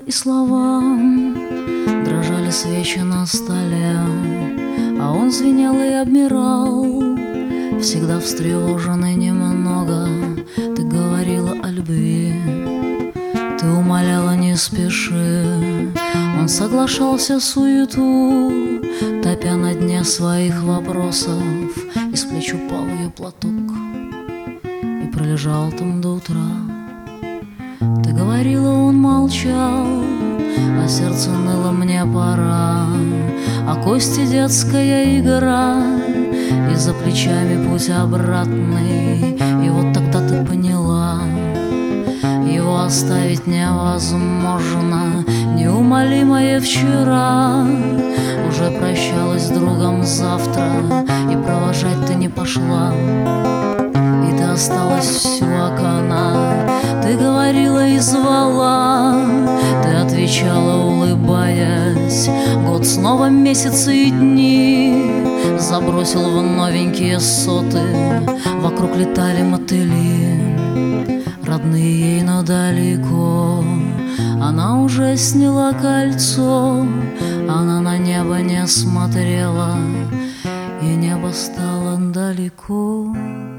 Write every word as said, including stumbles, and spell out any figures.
и слова. Дрожали свечи на столе, а он звенел и обмирал. Всегда встревоженный немного, ты говорила о любви, ты умоляла не спеши. Он соглашался в суету, топя на дне своих вопросов. Из плеч упал ее платок и пролежал там до утра. Ты говорила, он молчал, а сердце ныло, мне пора. А кости детская игра, и за плечами путь обратный. И вот тогда ты поняла, его оставить невозможно. Неумолимое вчера уже прощалась с другом завтра, и провожать ты не пошла, и ты осталась всю окна. Ты говорила и звала, ты отвечала, улыбаясь. Год снова месяцы и дни забросил в новенькие соты. Вокруг летали мотыли, родные ей, но далеко. Она уже сняла кольцо, она на небо не смотрела, и небо стало далеко.